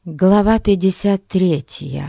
Глава 53.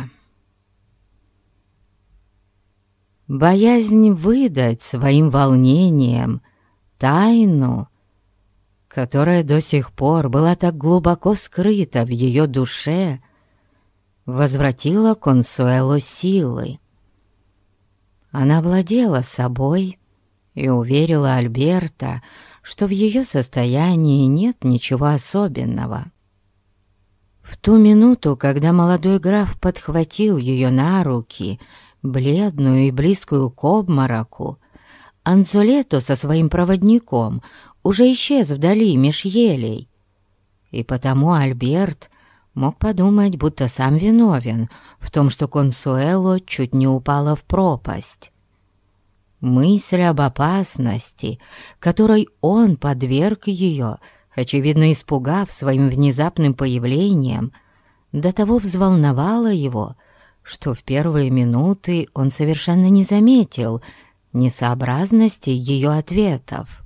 Боязнь выдать своим волнением тайну, которая до сих пор была так глубоко скрыта в ее душе, возвратила Консуэло силы. Она владела собой и уверила Альберта, что в ее состоянии нет ничего особенного. В ту минуту, когда молодой граф подхватил ее на руки, бледную и близкую к обмороку, Анзолето со своим проводником уже исчез вдали меж елей, и потому Альберт мог подумать, будто сам виновен в том, что Консуэло чуть не упала в пропасть. Мысль об опасности, которой он подверг ее, очевидно испугав своим внезапным появлением, до того взволновала его, что в первые минуты он совершенно не заметил несообразности ее ответов.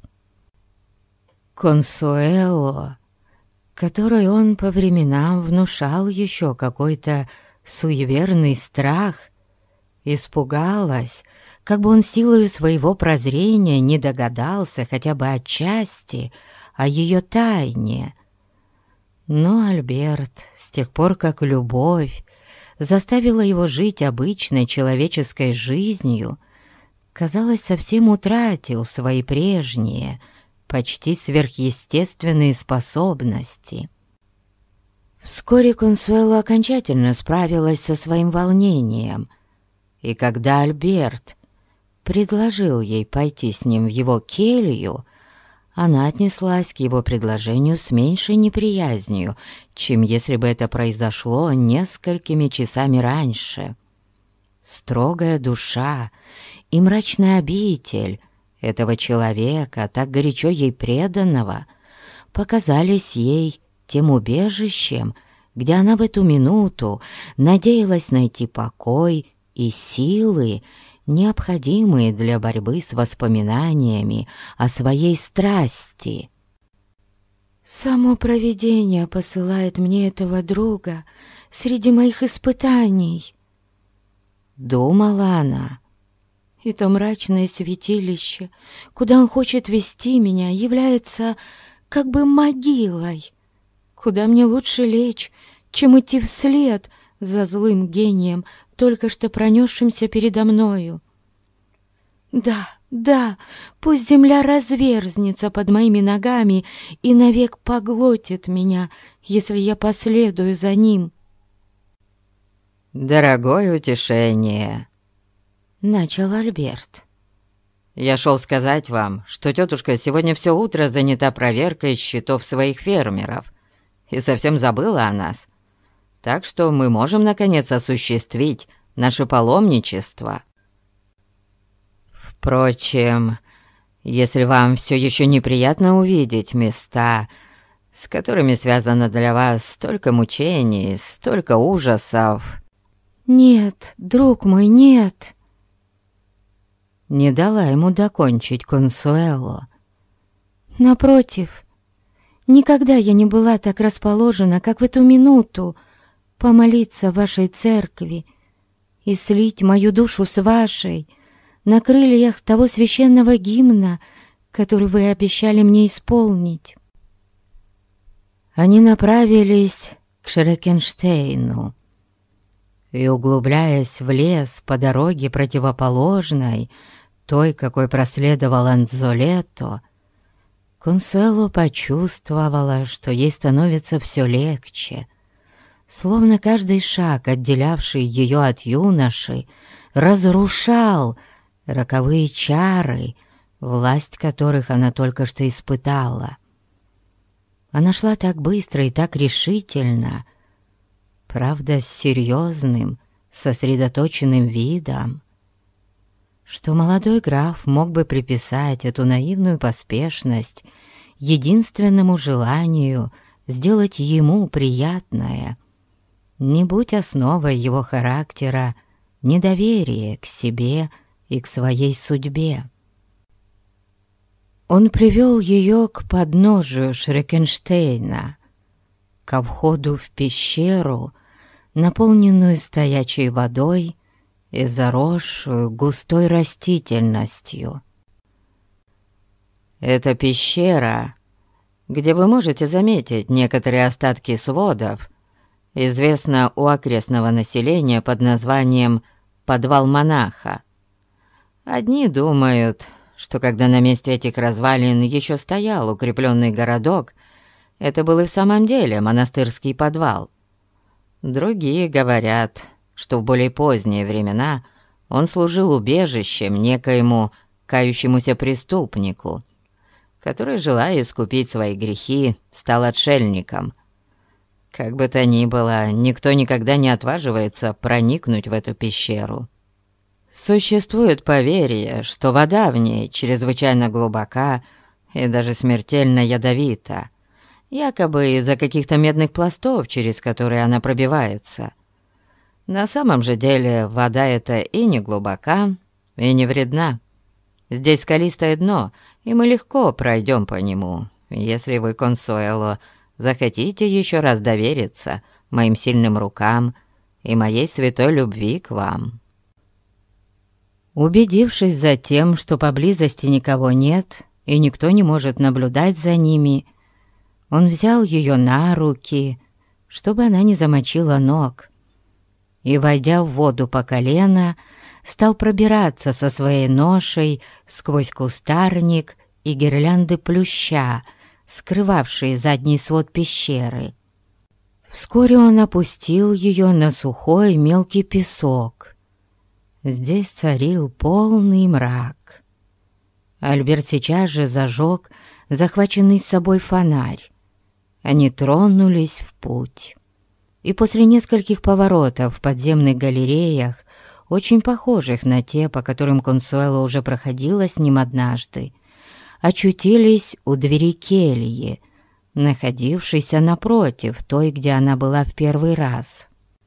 Консуэло, которой он по временам внушал еще какой-то суеверный страх, испугалась, как бы он силою своего прозрения не догадался хотя бы отчасти о ее тайне. Но Альберт, с тех пор как любовь заставила его жить обычной человеческой жизнью, казалось, совсем утратил свои прежние, почти сверхъестественные способности. Вскоре Консуэло окончательно справилась со своим волнением, и когда Альберт предложил ей пойти с ним в его келью, она отнеслась к его предложению с меньшей неприязнью, чем если бы это произошло несколькими часами раньше. Строгая душа и мрачная обитель этого человека, так горячо ей преданного, показались ей тем убежищем, где она в эту минуту надеялась найти покой и силы, необходимые для борьбы с воспоминаниями о своей страсти. «Само провидение посылает мне этого друга среди моих испытаний», — думала она. «И то мрачное святилище, куда он хочет вести меня, является как бы могилой, куда мне лучше лечь, чем идти вслед за злым гением, только что пронесшимся передо мною. Да, пусть земля разверзнется под моими ногами и навек поглотит меня, если я последую за ним». «Дорогое утешение», — начал Альберт. «Я шел сказать вам, что тетушка сегодня все утро занята проверкой счетов своих фермеров и совсем забыла о нас. Так что мы можем, наконец, осуществить наше паломничество. Впрочем, если вам все еще неприятно увидеть места, с которыми связано для вас столько мучений, столько ужасов...» «Нет, друг мой, нет!» Не дала ему докончить Консуэло. «Напротив, никогда я не была так расположена, как в эту минуту, помолиться в вашей церкви и слить мою душу с вашей на крыльях того священного гимна, который вы обещали мне исполнить». Они направились к Шрекенштейну и, углубляясь в лес по дороге противоположной, той, какой проследовал Анзолето, Консуэло почувствовала, что ей становится все легче, словно каждый шаг, отделявший ее от юноши, разрушал роковые чары, власть которых она только что испытала. Она шла так быстро и так решительно, правда, с серьезным, сосредоточенным видом, что молодой граф мог бы приписать эту наивную поспешность единственному желанию сделать ему приятное, не будь основой его характера недоверие к себе и к своей судьбе. Он привел ее к подножию Шрекенштейна, ко входу в пещеру, наполненную стоячей водой и заросшую густой растительностью. Это пещера, где вы можете заметить некоторые остатки сводов, известна у окрестного населения под названием «Подвал монаха». Одни думают, что когда на месте этих развалин еще стоял укрепленный городок, это был и в самом деле монастырский подвал. Другие говорят, что в более поздние времена он служил убежищем некоему кающемуся преступнику, который, желая искупить свои грехи, стал отшельником. Как бы то ни было, никто никогда не отваживается проникнуть в эту пещеру. Существует поверье, что вода в ней чрезвычайно глубока и даже смертельно ядовита, якобы из-за каких-то медных пластов, через которые она пробивается. На самом же деле вода эта и не глубока, и не вредна. Здесь скалистое дно, и мы легко пройдем по нему, если вы, Консуэло, захотите еще раз довериться моим сильным рукам и моей святой любви к вам». Убедившись затем, что поблизости никого нет и никто не может наблюдать за ними, он взял ее на руки, чтобы она не замочила ног, и, войдя в воду по колено, стал пробираться со своей ношей сквозь кустарник и гирлянды плюща, скрывавшие задний свод пещеры. Вскоре он опустил ее на сухой мелкий песок. Здесь царил полный мрак. Альберт сейчас же зажег захваченный с собой фонарь. Они тронулись в путь. И после нескольких поворотов в подземных галереях, очень похожих на те, по которым Консуэло уже проходила с ним однажды, очутились у двери кельи, находившейся напротив той, где она была в первый раз.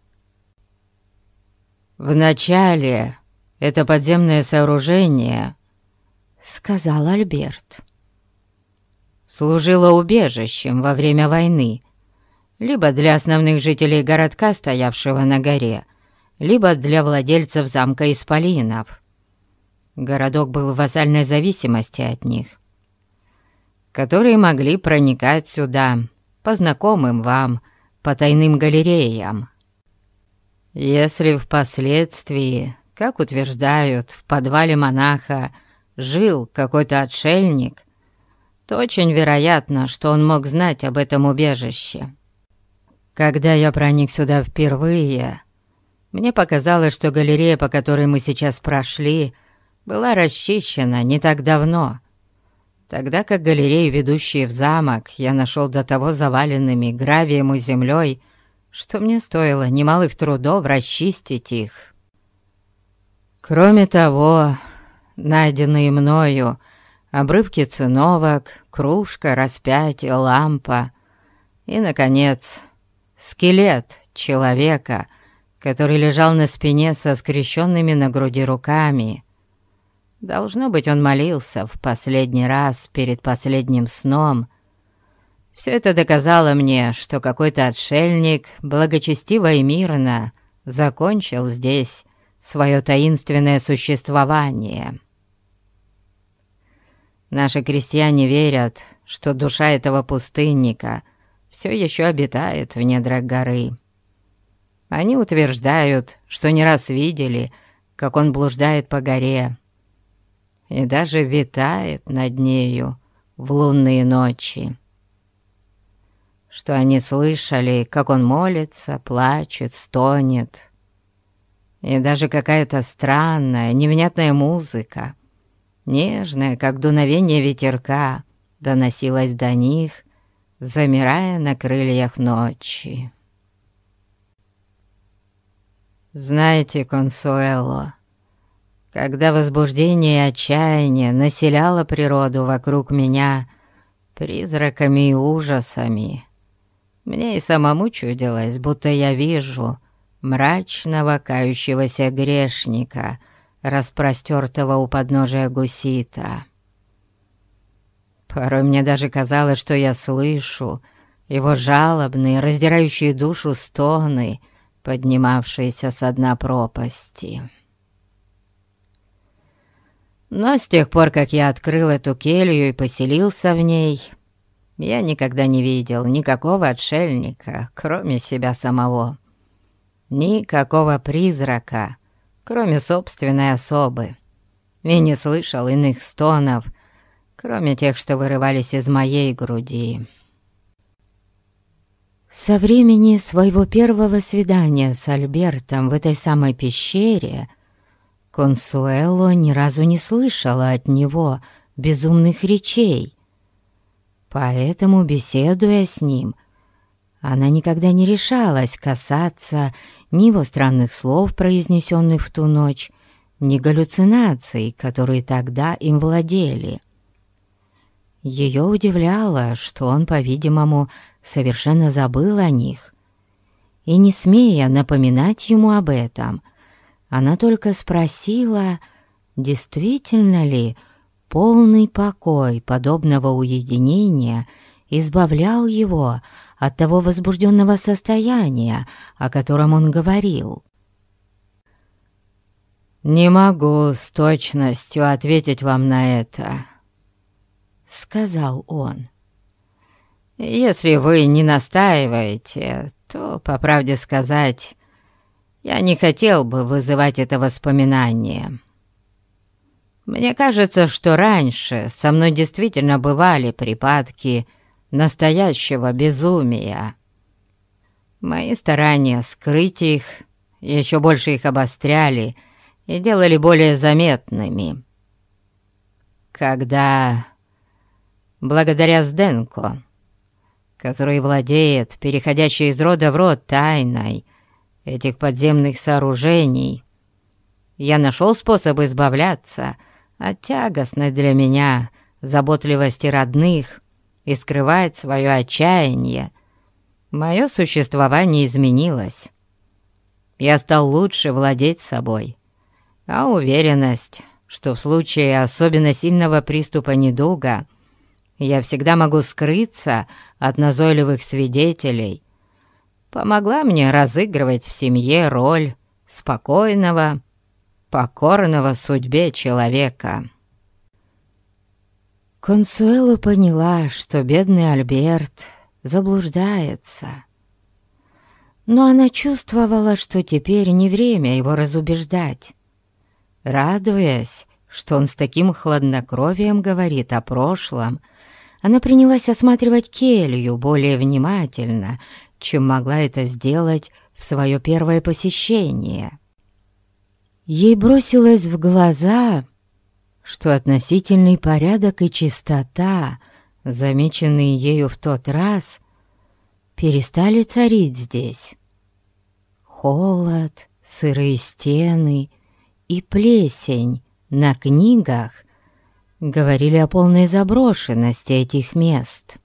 «Вначале это подземное сооружение, — сказал Альберт, — служило убежищем во время войны, либо для основных жителей городка, стоявшего на горе, либо для владельцев замка Исполинов. Городок был в вассальной зависимости от них, которые могли проникать сюда по знакомым вам потайным галереям. Если впоследствии, как утверждают, в подвале монаха жил какой-то отшельник, то очень вероятно, что он мог знать об этом убежище. Когда я проник сюда впервые, мне показалось, что галерея, по которой мы сейчас прошли, была расчищена не так давно, тогда как галереи, ведущие в замок, я нашел до того заваленными гравием и землей, что мне стоило немалых трудов расчистить их. Кроме того, найденные мною обрывки циновок, кружка, распятие, лампа и, наконец, скелет человека, который лежал на спине со скрещенными на груди руками. Должно быть, он молился в последний раз перед последним сном. Все это доказало мне, что какой-то отшельник благочестиво и мирно закончил здесь свое таинственное существование. Наши крестьяне верят, что душа этого пустынника все еще обитает в недрах горы. Они утверждают, что не раз видели, как он блуждает по горе и даже витает над нею в лунные ночи. Что они слышали, как он молится, плачет, стонет. И даже какая-то странная, невнятная музыка, нежная, как дуновение ветерка, доносилась до них, замирая на крыльях ночи. Знаете, Консуэло, когда возбуждение и отчаяние населяло природу вокруг меня призраками и ужасами, мне и самому чудилось, будто я вижу мрачного кающегося грешника, распростертого у подножия гусита. Порой мне даже казалось, что я слышу, его жалобные, раздирающие душу стоны, поднимавшиеся со дна пропасти. Но с тех пор, как я открыл эту келью и поселился в ней, я никогда не видел никакого отшельника, кроме себя самого, никакого призрака, кроме собственной особы, и не слышал иных стонов, кроме тех, что вырывались из моей груди. Со времени своего первого свидания с Альбертом в этой самой пещере Консуэло ни разу не слышала от него безумных речей. Поэтому, беседуя с ним, она никогда не решалась касаться ни его странных слов, произнесенных в ту ночь, ни галлюцинаций, которые тогда им владели. Ее удивляло, что он, по-видимому, совершенно забыл о них. И, не смея напоминать ему об этом, она только спросила, действительно ли полный покой подобного уединения избавлял его от того возбужденного состояния, о котором он говорил. «Не могу с точностью ответить вам на это», — сказал он. «Если вы не настаиваете, то, по правде сказать, я не хотел бы вызывать это воспоминание. Мне кажется, что раньше со мной действительно бывали припадки настоящего безумия. Мои старания скрыть их еще больше их обостряли и делали более заметными. Когда, благодаря Сденко, который владеет переходящей из рода в род тайной этих подземных сооружений, я нашел способ избавляться от тягостной для меня заботливости родных и скрывать свое отчаяние, мое существование изменилось. Я стал лучше владеть собой, а уверенность, что в случае особенно сильного приступа недуга я всегда могу скрыться от назойливых свидетелей, помогла мне разыгрывать в семье роль спокойного, покорного судьбе человека. Консуэло поняла, что бедный Альберт заблуждается, но она чувствовала, что теперь не время его разубеждать. Радуясь, что он с таким хладнокровием говорит о прошлом, она принялась осматривать келью более внимательно, чем могла это сделать в свое первое посещение. Ей бросилось в глаза, что относительный порядок и чистота, замеченные ею в тот раз, перестали царить здесь. Холод, сырые стены и плесень на книгах говорили о полной заброшенности этих мест.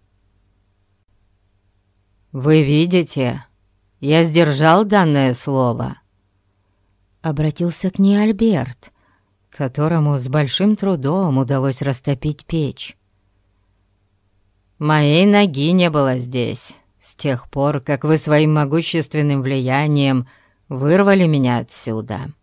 «Вы видите, я сдержал данное слово», — обратился к ней Альберт, которому с большим трудом удалось растопить печь. «Моей ноги не было здесь с тех пор, как вы своим могущественным влиянием вырвали меня отсюда».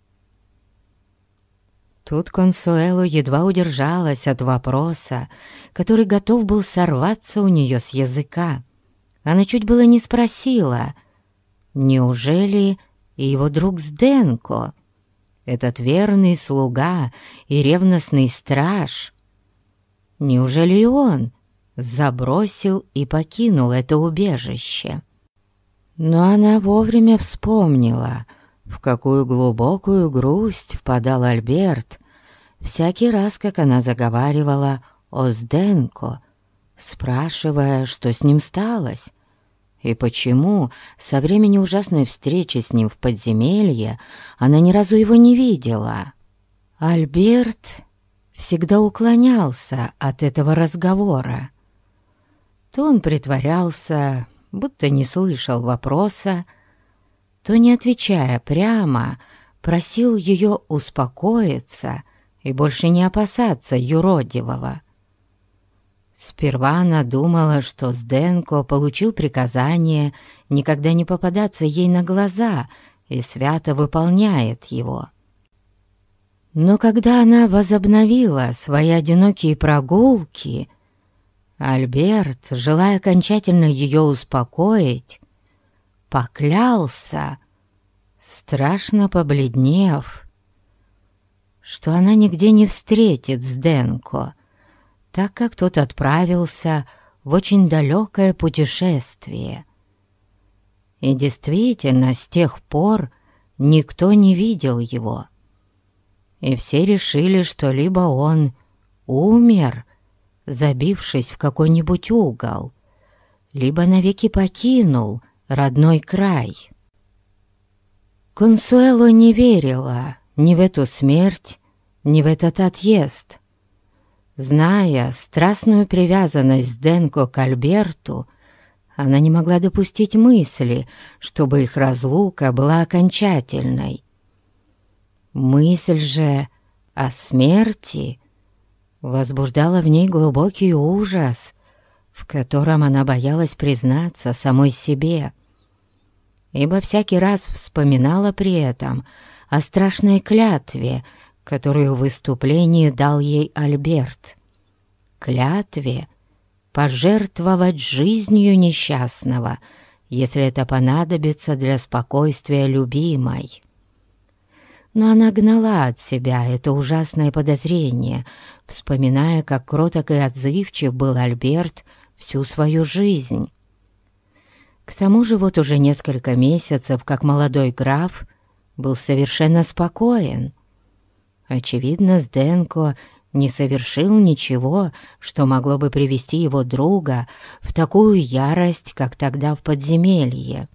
Тут Консуэло едва удержалась от вопроса, который готов был сорваться у нее с языка. Она чуть было не спросила, неужели и его друг Сденко, этот верный слуга и ревностный страж, неужели и он забросил и покинул это убежище? Но она вовремя вспомнила, в какую глубокую грусть впадал Альберт всякий раз, как она заговаривала о Сденко, спрашивая, что с ним сталось, и почему со времени ужасной встречи с ним в подземелье она ни разу его не видела. Альберт всегда уклонялся от этого разговора. То он притворялся, будто не слышал вопроса, то, не отвечая прямо, просил ее успокоиться и больше не опасаться юродивого. Сперва она думала, что Сденко получил приказание никогда не попадаться ей на глаза и свято выполняет его. Но когда она возобновила свои одинокие прогулки, Альберт, желая окончательно ее успокоить, поклялся, страшно побледнев, что она нигде не встретит Сденко, так как тот отправился в очень далекое путешествие. И действительно, с тех пор никто не видел его, и все решили, что либо он умер, забившись в какой-нибудь угол, либо навеки покинул родной край. Консуэло не верила ни в эту смерть, ни в этот отъезд. Зная страстную привязанность Сденко к Альберту, она не могла допустить мысли, чтобы их разлука была окончательной. Мысль же о смерти возбуждала в ней глубокий ужас, в котором она боялась признаться самой себе, ибо всякий раз вспоминала при этом о страшной клятве, которую в выступлении дал ей Альберт. Клятве пожертвовать жизнью несчастного, если это понадобится для спокойствия любимой. Но она гнала от себя это ужасное подозрение, вспоминая, как кроток и отзывчив был Альберт всю свою жизнь. К тому же вот уже несколько месяцев, как молодой граф был совершенно спокоен. Очевидно, Сденко не совершил ничего, что могло бы привести его друга в такую ярость, как тогда в подземелье.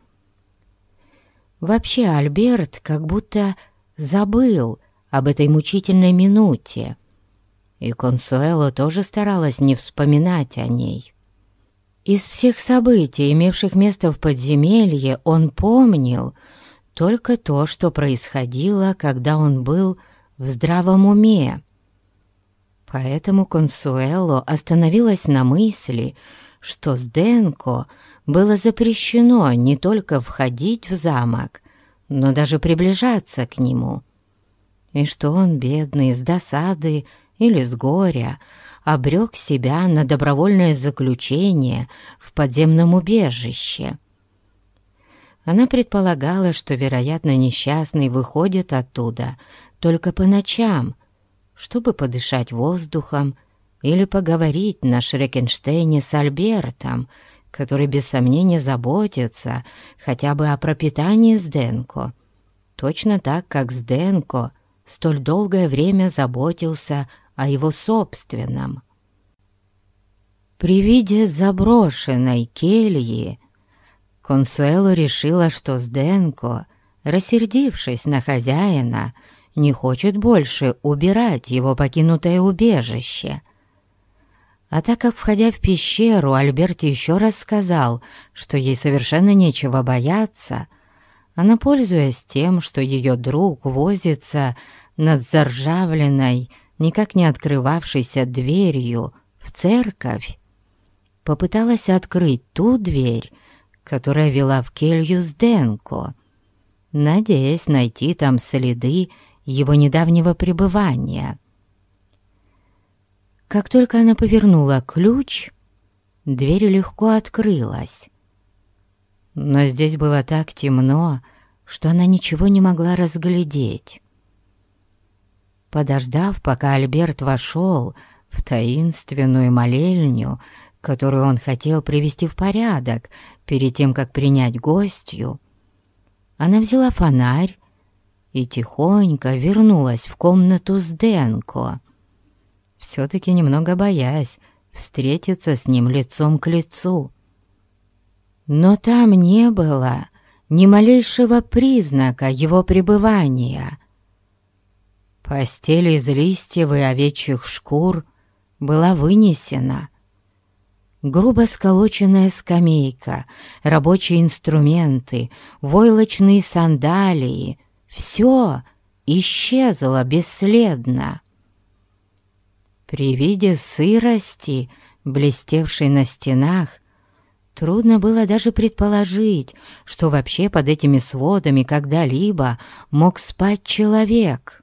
Вообще Альберт как будто забыл об этой мучительной минуте, и Консуэло тоже старалась не вспоминать о ней. Из всех событий, имевших место в подземелье, он помнил только то, что происходило, когда он был в здравом уме. Поэтому Консуэло остановилась на мысли, что Сденко было запрещено не только входить в замок, но даже приближаться к нему, и что он, бедный, с досады или с горя, обрек себя на добровольное заключение в подземном убежище. Она предполагала, что, вероятно, несчастный выходит оттуда только по ночам, чтобы подышать воздухом или поговорить на Шрекенштейне с Альбертом, который без сомнения заботится хотя бы о пропитании Сденко, точно так, как Сденко столь долгое время заботился о его собственном. При виде заброшенной кельи Консуэло решила, что Сденко, рассердившись на хозяина, не хочет больше убирать его покинутое убежище. А так как, входя в пещеру, Альберт еще раз сказал, что ей совершенно нечего бояться, она, пользуясь тем, что ее друг возится над заржавленной, никак не открывавшейся дверью в церковь, попыталась открыть ту дверь, которая вела в келью Сденко, надеясь найти там следы его недавнего пребывания. Как только она повернула ключ, дверь легко открылась. Но здесь было так темно, что она ничего не могла разглядеть. Подождав, пока Альберт вошел в таинственную молельню, которую он хотел привести в порядок перед тем, как принять гостью, она взяла фонарь и тихонько вернулась в комнату Сденко, все-таки немного боясь встретиться с ним лицом к лицу. Но там не было ни малейшего признака его пребывания. Постель из листьев и овечьих шкур была вынесена. Грубо сколоченная скамейка, рабочие инструменты, войлочные сандалии — все исчезло бесследно. При виде сырости, блестевший на стенах, трудно было даже предположить, что вообще под этими сводами когда-либо мог спать человек.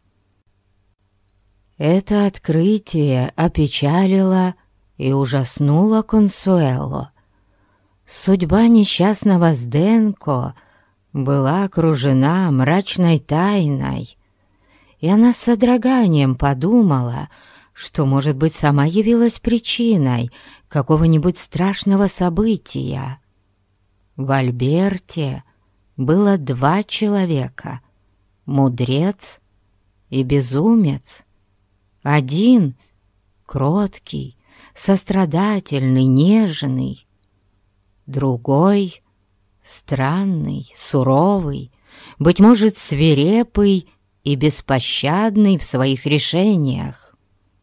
Это открытие опечалило и ужаснуло Консуэло. Судьба несчастного Сденко была окружена мрачной тайной, и она с содроганием подумала, что, может быть, сама явилась причиной какого-нибудь страшного события. В Альберте было 2 человека — мудрец и безумец. Один — кроткий, сострадательный, нежный. Другой — странный, суровый, быть может, свирепый и беспощадный в своих решениях.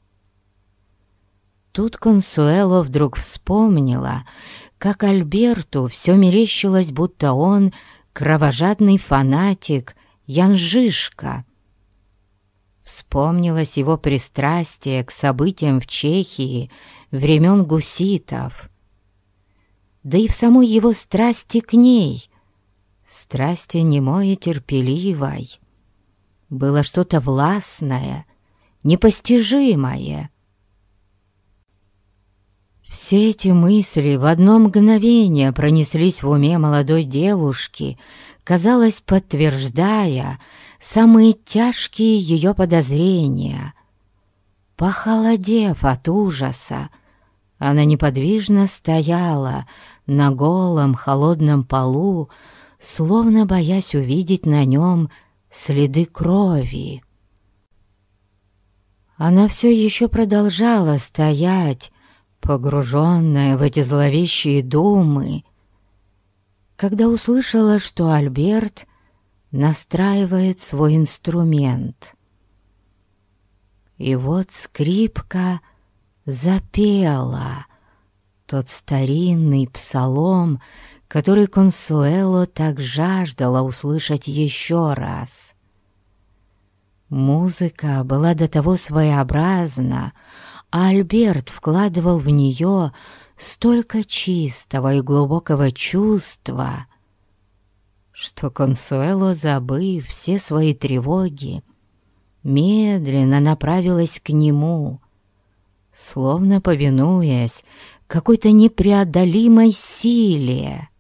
Тут Консуэло вдруг вспомнила, как Альберту все мерещилось, будто он кровожадный фанатик Янжишка. Вспомнилось его пристрастие к событиям в Чехии времен гуситов, да и в самой его страсти к ней, страсти немой и терпеливой, было что-то властное, непостижимое. Все эти мысли в одно мгновение пронеслись в уме молодой девушки, казалось, подтверждая самые тяжкие ее подозрения. Похолодев от ужаса, она неподвижно стояла на голом холодном полу, словно боясь увидеть на нем следы крови. Она все еще продолжала стоять, погруженная в эти зловещие думы, когда услышала, что Альберт настраивает свой инструмент. И вот скрипка запела тот старинный псалом, который Консуэло так жаждала услышать еще раз. Музыка была до того своеобразна, а Альберт вкладывал в нее столько чистого и глубокого чувства, что Консуэло, забыв все свои тревоги, медленно направилась к нему, словно повинуясь какой-то непреодолимой силе.